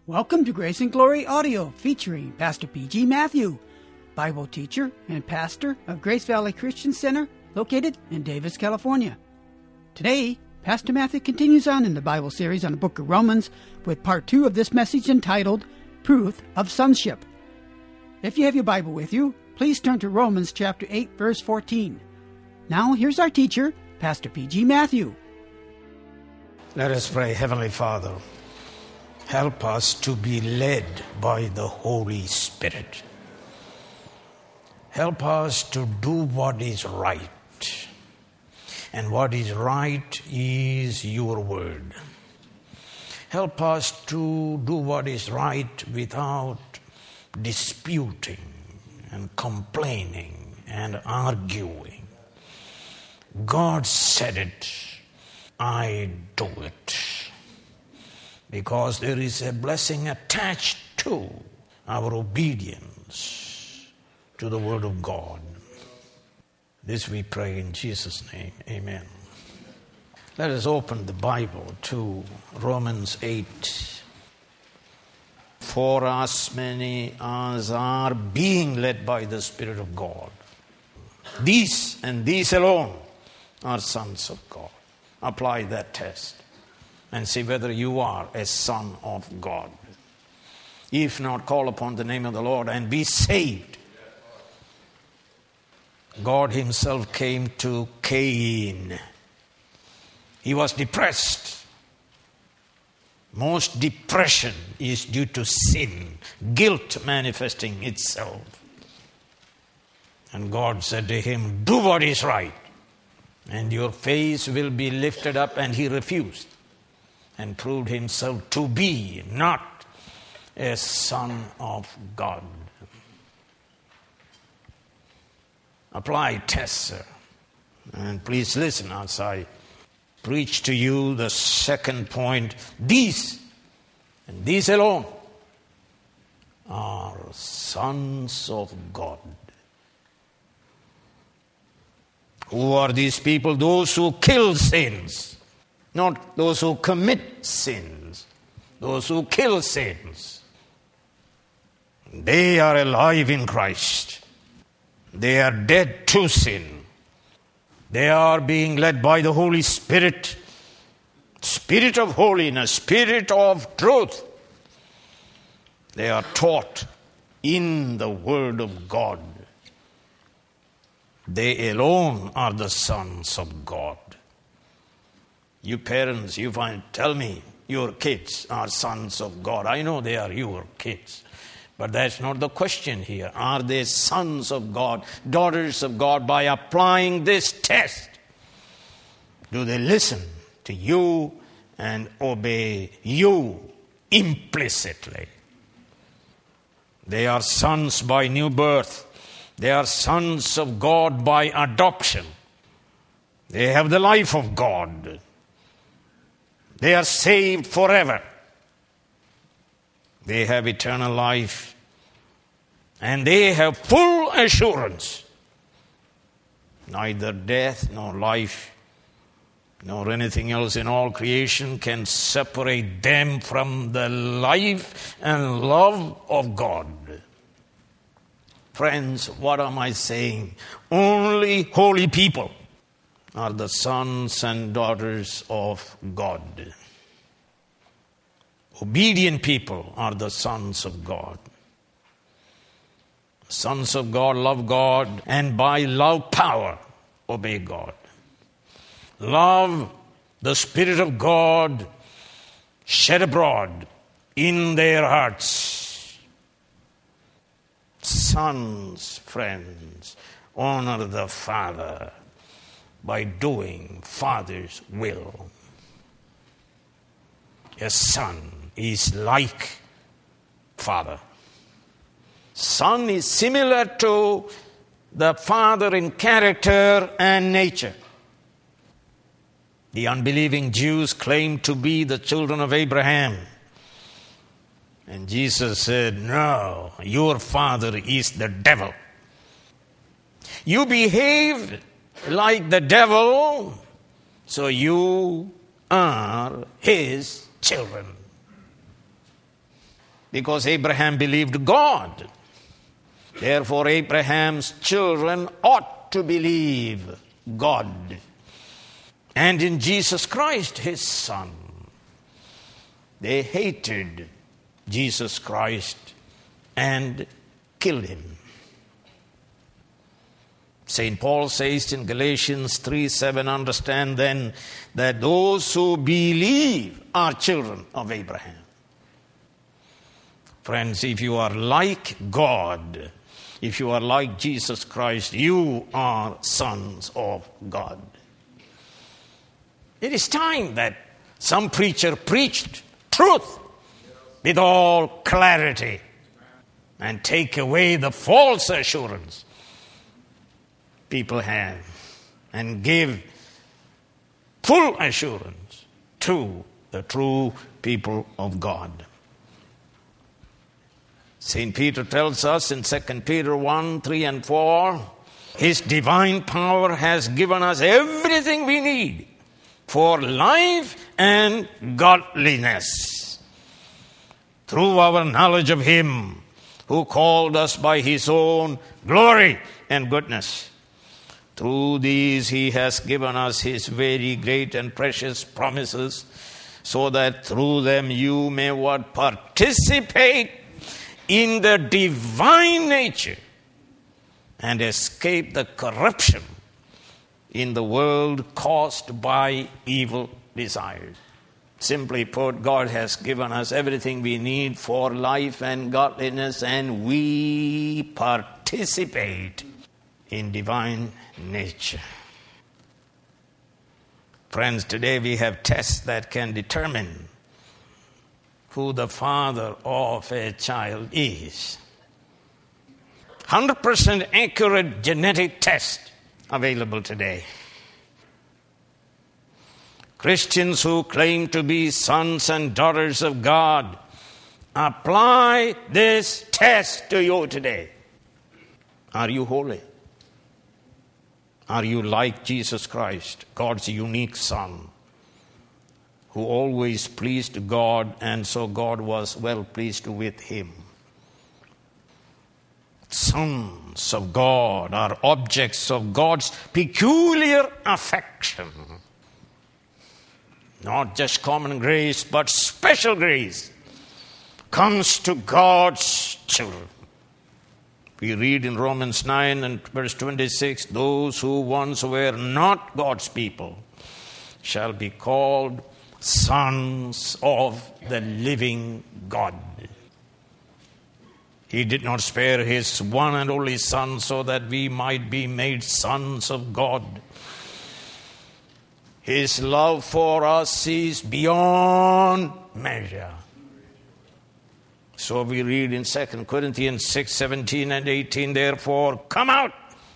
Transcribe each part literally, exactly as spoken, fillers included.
Welcome to Grace and Glory Audio, featuring Pastor P G Matthew, Bible teacher and pastor of Grace Valley Christian Center, located in Davis, California. Today, Pastor Matthew continues on in the Bible series on the book of Romans with part two of this message entitled, Proof of Sonship. If you have your Bible with you, please turn to Romans chapter eight, verse fourteen. Now, here's our teacher, Pastor P G Matthew. Let us pray. Heavenly Father, help us to be led by the Holy Spirit. Help us to do what is right. And what is right is your word. Help us to do what is right without disputing and complaining and arguing. God said it, I do it. Because there is a blessing attached to our obedience to the Word of God. This we pray in Jesus' name. Amen. Let us open the Bible to Romans eight. For as many as are being led by the Spirit of God, these and these alone are sons of God. Apply that test and see whether you are a son of God. If not, call upon the name of the Lord and be saved. God himself came to Cain. He was depressed. Most depression is due to sin, guilt manifesting itself. And God said to him, do what is right, and your face will be lifted up. And he refused and proved himself to be not a son of God. Apply test, sir. And please listen as I preach to you the second point. These, and these alone, are sons of God. Who are these people? Those who kill sins. Not those who commit sins. Those who kill sins. They are alive in Christ. They are dead to sin. They are being led by the Holy Spirit. Spirit of holiness. Spirit of truth. They are taught in the Word of God. They alone are the sons of God. You parents, you find, tell me your kids are sons of God. I know they are your kids. But that's not the question here. Are they sons of God, daughters of God, by applying this test? Do they listen to you and obey you implicitly? They are sons by new birth. They are sons of God by adoption. They have the life of God. They are saved forever. They have eternal life. And they have full assurance. Neither death nor life nor anything else in all creation can separate them from the life and love of God. Friends, what am I saying? Only holy people are the sons and daughters of God. Obedient people are the sons of God. Sons of God love God, and by love power obey God. Love the Spirit of God shed abroad in their hearts. Sons, friends, honor the Father by doing Father's will. A son is like Father. Son is similar to the Father in character and nature. The unbelieving Jews claimed to be the children of Abraham. And Jesus said, no, your father is the devil. You behaved like the devil, so you are his children. because Abraham believed God. Therefore, Abraham's children ought to believe God and in Jesus Christ, his son. They hated Jesus Christ and killed him. Saint Paul says in Galatians three seven, understand then that those who believe are children of Abraham. Friends, if you are like God, if you are like Jesus Christ, you are sons of God. It is time that some preacher preached truth with all clarity and take away the false assurance people have and give full assurance to the true people of God. Saint Peter tells us in Second Peter one, three and four, his divine power has given us everything we need for life and godliness through our knowledge of him who called us by his own glory and goodness. Through these he has given us his very great and precious promises, so that through them you may what? Participate in the divine nature and escape the corruption in the world caused by evil desires. Simply put, God has given us everything we need for life and godliness, and we participate in divine nature. Friends, today we have tests that can determine who the father of a child is. one hundred percent accurate genetic test available today. Christians who claim to be sons and daughters of God, apply this test to you today. Are you holy? Are you like Jesus Christ, God's unique Son, who always pleased God, and so God was well pleased with him? Sons of God are objects of God's peculiar affection. Not just common grace, but special grace comes to God's children. We read in Romans nine and verse twenty-six, those who once were not God's people shall be called sons of the living God. He did not spare his one and only Son so that we might be made sons of God. His love for us is beyond measure. So we read in Second Corinthians six, seventeen and eighteen, therefore come out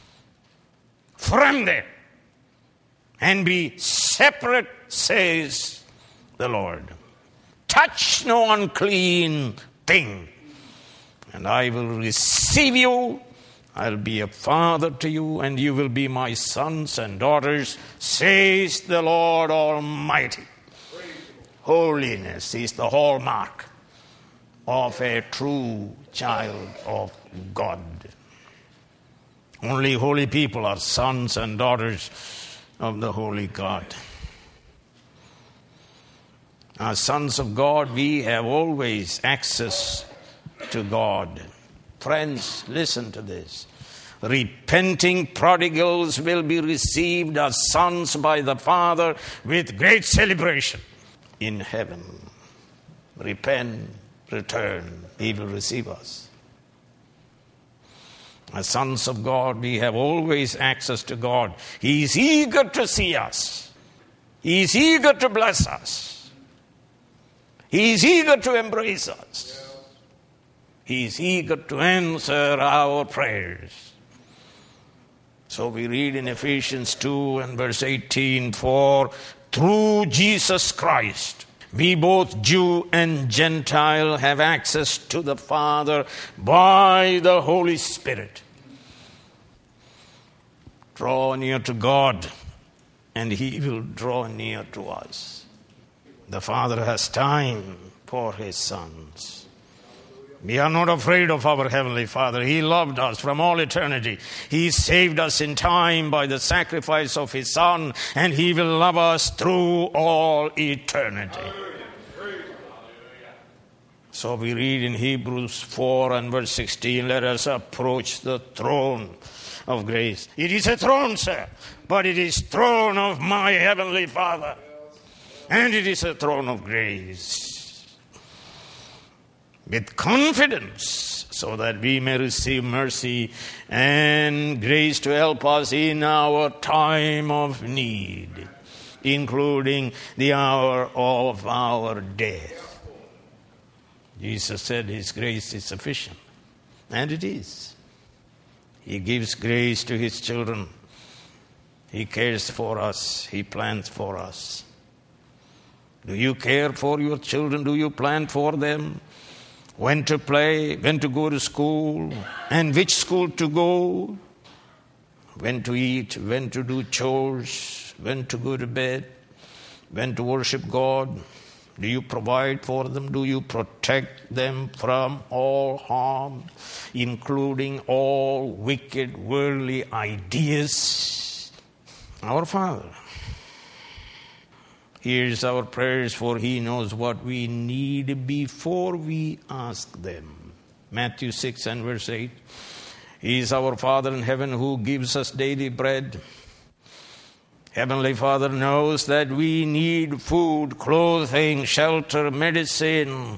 from them and be separate, says the Lord. Touch no unclean thing, and I will receive you. I'll be a father to you, and you will be my sons and daughters, says the Lord Almighty. Holiness is the hallmark of a true child of God. Only holy people are sons and daughters of the holy God. As sons of God, we have always access to God. Friends, listen to this. Repenting prodigals will be received as sons by the Father with great celebration in heaven. Repent, return, he will receive us. As sons of God, we have always access to God. He is eager to see us. He is eager to bless us. He is eager to embrace us. He is eager to answer our prayers. So we read in Ephesians two and verse eighteen, for through Jesus Christ, we both Jew and Gentile have access to the Father by the Holy Spirit. Draw near to God, and he will draw near to us. The Father has time for his sons. We are not afraid of our Heavenly Father. He loved us from all eternity. He saved us in time by the sacrifice of His Son, and He will love us through all eternity. So we read in Hebrews four and verse sixteen, let us approach the throne of grace. It is a throne, sir, but it is throne of my Heavenly Father. And it is a throne of grace. With confidence, so that we may receive mercy and grace to help us in our time of need, including the hour of our death. Jesus said His grace is sufficient. And it is. He gives grace to His children. He cares for us. He plans for us. Do you care for your children? Do you plan for them? When to play, when to go to school, and which school to go, when to eat, when to do chores, when to go to bed, when to worship God. Do you provide for them? Do you protect them from all harm, including all wicked worldly ideas? Our Father hears our prayers, for He knows what we need before we ask them. Matthew six and verse eight. He is our Father in heaven who gives us daily bread. Heavenly Father knows that we need food, clothing, shelter, medicine.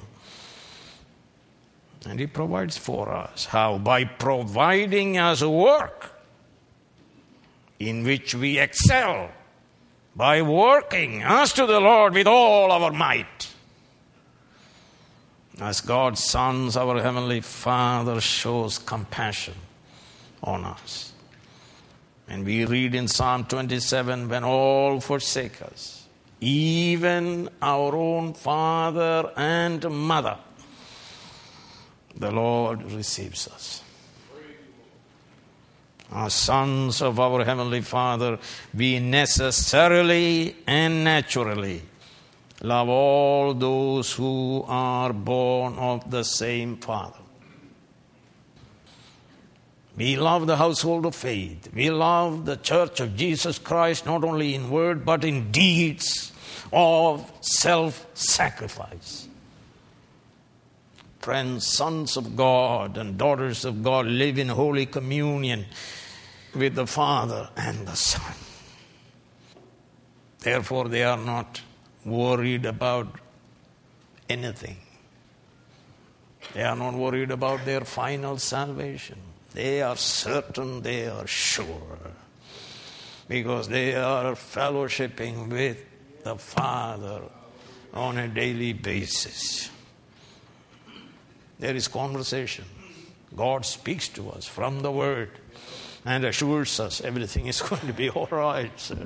And He provides for us. How? By providing us work in which we excel. By working us to the Lord with all our might. As God's sons, our Heavenly Father shows compassion on us. And we read in Psalm twenty-seven, when all forsake us, even our own father and mother, the Lord receives us. As sons of our Heavenly Father, we necessarily and naturally love all those who are born of the same Father. We love the household of faith. We love the church of Jesus Christ, not only in word, but in deeds of self-sacrifice. Friends, sons of God and daughters of God live in holy communion with the Father and the Son. Therefore, they are not worried about anything. They are not worried about their final salvation. They are certain, they are sure, because they are fellowshipping with the Father on a daily basis. There is conversation. God speaks to us from the Word and assures us everything is going to be all right, sir.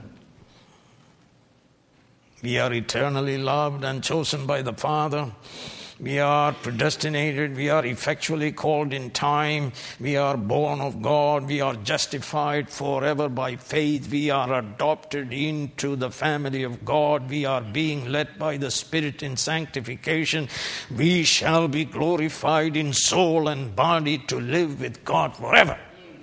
We are eternally loved and chosen by the Father. We are predestinated. We are effectually called in time. We are born of God. We are justified forever by faith. We are adopted into the family of God. We are being led by the Spirit in sanctification. We shall be glorified in soul and body to live with God forever.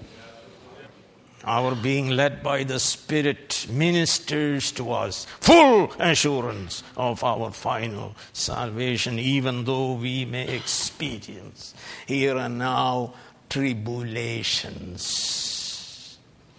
Our being led by the Spirit ministers to us full assurance of our final salvation, even though we may experience here and now tribulations.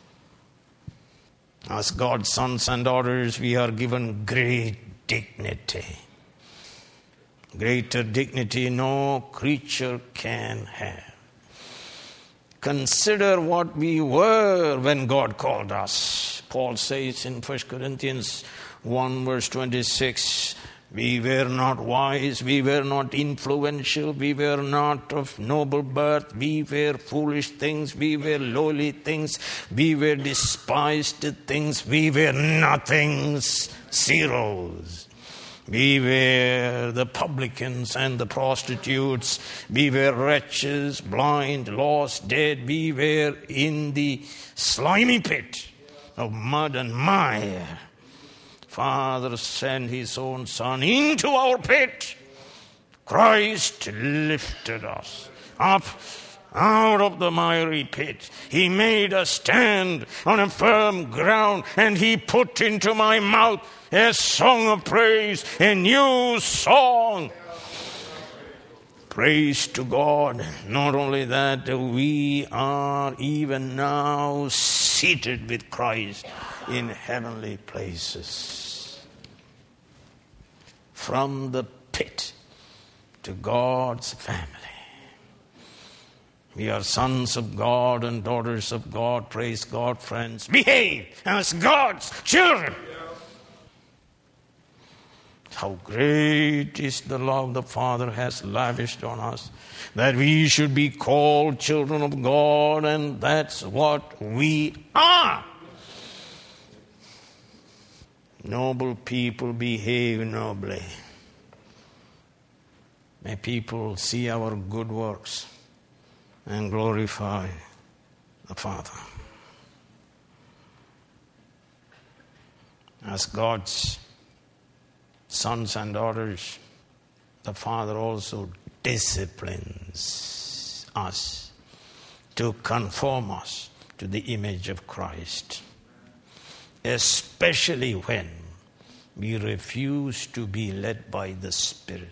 As God's sons and daughters, we are given great dignity. Greater dignity no creature can have. Consider what we were when God called us. Paul says in First Corinthians one verse twenty-six, we were not wise, we were not influential, we were not of noble birth, we were foolish things, we were lowly things, we were despised things, we were nothings, zeros. We were the publicans and the prostitutes. We were wretches, blind, lost, dead. We were in the slimy pit of mud and mire. Father sent His own Son into our pit Christ lifted us up out of the miry pit. He made us stand on a firm ground, and He put into my mouth a song of praise, a new song. Praise to God. Not only that, we are even now seated with Christ in heavenly places. From the pit to God's family. We are sons of God and daughters of God. Praise God, friends. Behave as God's children. How great is the love the Father has lavished on us, that we should be called children of God, and that's what we are. Noble people behave nobly. May people see our good works and glorify the Father. As God's sons and daughters, the Father also disciplines us to conform us to the image of Christ, especially when we refuse to be led by the Spirit.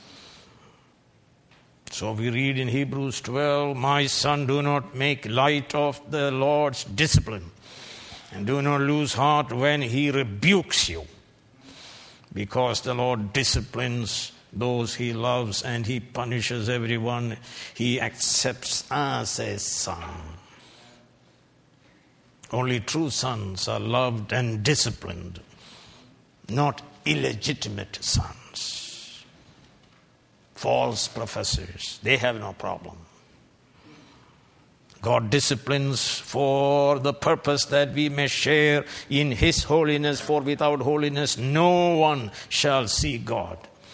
So we read in Hebrews twelve, "My son, do not make light of the Lord's discipline, and do not lose heart when He rebukes you, because the Lord disciplines those He loves, and He punishes everyone He accepts as a son." Only true sons are loved and disciplined, not illegitimate sons. False professors, they have no problem. God disciplines for the purpose that we may share in His holiness, for without holiness no one shall see God.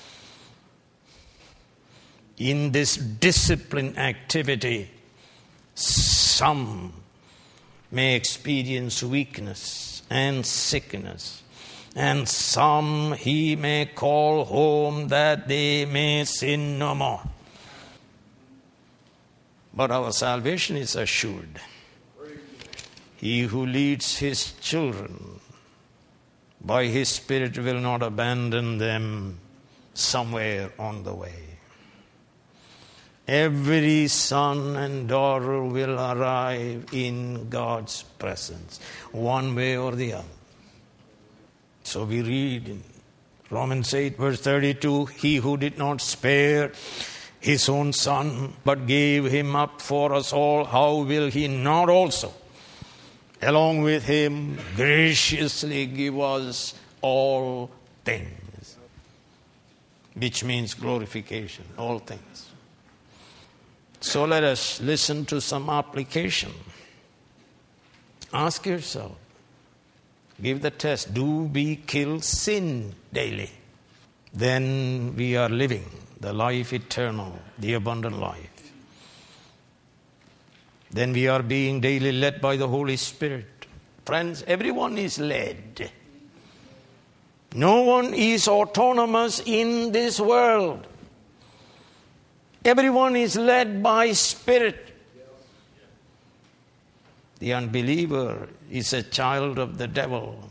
In this discipline activity, some may experience weakness and sickness, and some He may call home that they may sin no more. But our salvation is assured. He who leads his children by His Spirit will not abandon them somewhere on the way. Every son and daughter will arrive in God's presence, one way or the other. So we read in Romans eight, verse thirty-two, "He who did not spare His own Son, but gave Him up for us all, how will He not also, along with Him, graciously give us all things?" Which means glorification, all things. So let us listen to some application. Ask yourself, give the test, do we kill sin daily? Then we are living the life eternal, the abundant life. Then we are being daily led by the Holy Spirit. Friends, everyone is led. No one is autonomous in this world. Everyone is led by Spirit. The unbeliever is a child of the devil,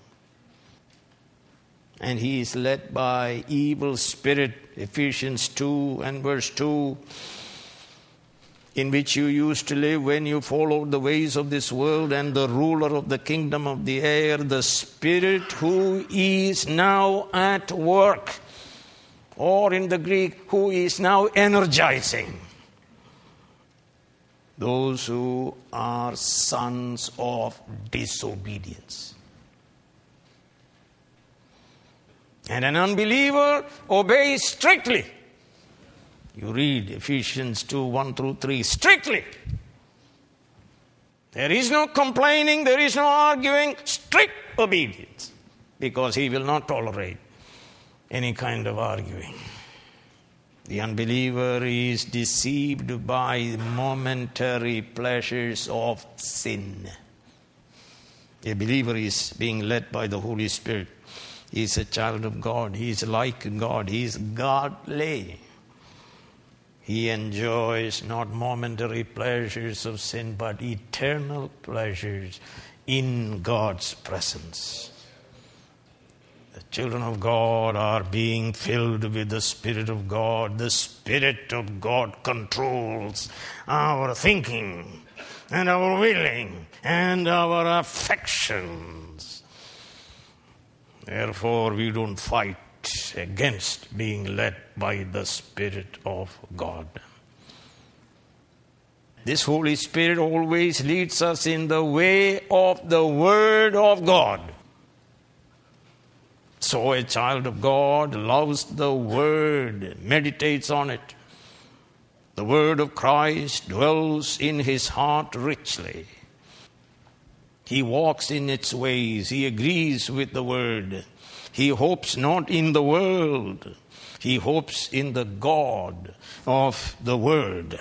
and he is led by evil spirit. Ephesians two and verse two, "In which you used to live when you followed the ways of this world and the ruler of the kingdom of the air, the spirit who is now at work," or in the Greek, "who is now energizing those who are sons of disobedience." And an unbeliever obeys strictly. You read Ephesians two, one through three, strictly. There is no complaining, there is no arguing, strict obedience, because he will not tolerate any kind of arguing. The unbeliever is deceived by momentary pleasures of sin. A believer is being led by the Holy Spirit. He is a child of God. He is like God. He is godly. He enjoys not momentary pleasures of sin, but eternal pleasures in God's presence. The children of God are being filled with the Spirit of God. The Spirit of God controls our thinking and our willing and our affections. Therefore, we don't fight against being led by the Spirit of God. This Holy Spirit always leads us in the way of the Word of God. So a child of God loves the Word, meditates on it. The Word of Christ dwells in his heart richly. He walks in its ways. He agrees with the Word. He hopes not in the world. He hopes in the God of the Word.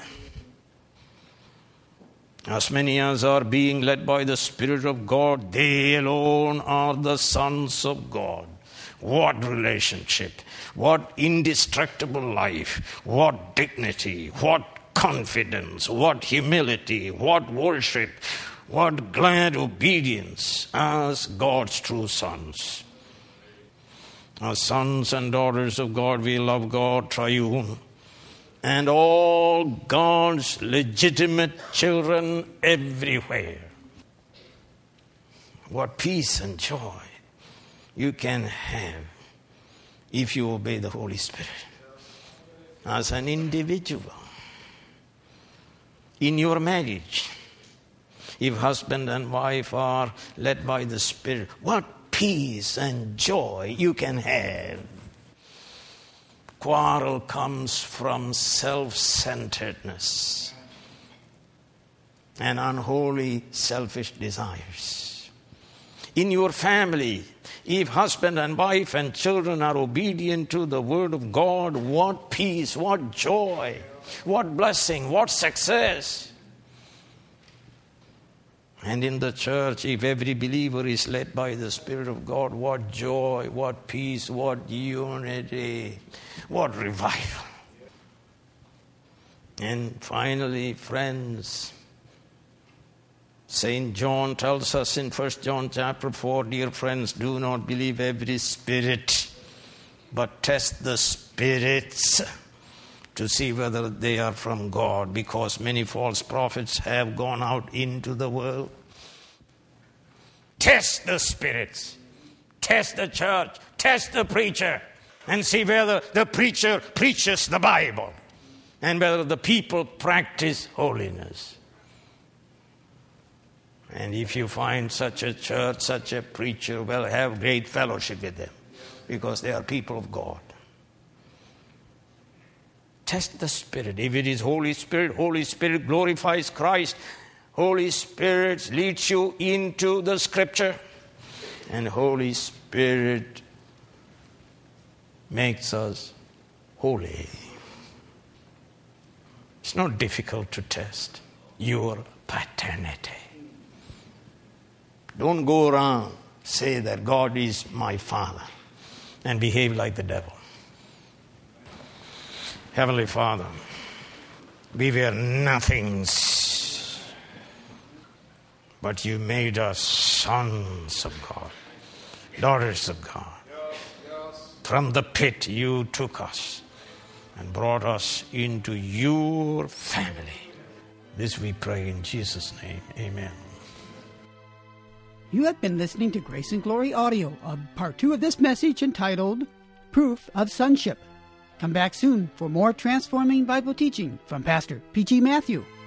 As many as are being led by the Spirit of God, they alone are the sons of God. What relationship, what indestructible life, what dignity, what confidence, what humility, what worship, what glad obedience as God's true sons. As sons and daughters of God, we love God triune and all God's legitimate children everywhere. What peace and joy you can have if you obey the Holy Spirit as an individual. In your marriage, if husband and wife are led by the Spirit, what peace and joy you can have. Quarrel comes from self-centeredness and unholy selfish desires. In your family, if husband and wife and children are obedient to the Word of God, what peace, what joy, what blessing, what success. And in the church, if every believer is led by the Spirit of God, what joy, what peace, what unity, what revival. And finally, friends, Saint John tells us in First John chapter four, dear friends, do not believe every spirit, but test the spirits to see whether they are from God, because many false prophets have gone out into the world. Test the spirits, test the church, test the preacher, and see whether the preacher preaches the Bible and whether the people practice holiness. And if you find such a church, such a preacher, well, have great fellowship with them, because they are people of God. Test the Spirit. If it is Holy Spirit, Holy Spirit glorifies Christ. Holy Spirit leads you into the Scripture. And Holy Spirit makes us holy. It's not difficult to test your paternity. Don't go around say that God is my Father and behave like the devil. Heavenly Father, we were nothings, but you made us sons of God, daughters of God. From the pit you took us and brought us into your family. This we pray in Jesus' name. Amen. You have been listening to Grace and Glory Audio, of part two of this message entitled Proof of Sonship. Come back soon for more transforming Bible teaching from Pastor P G Matthew.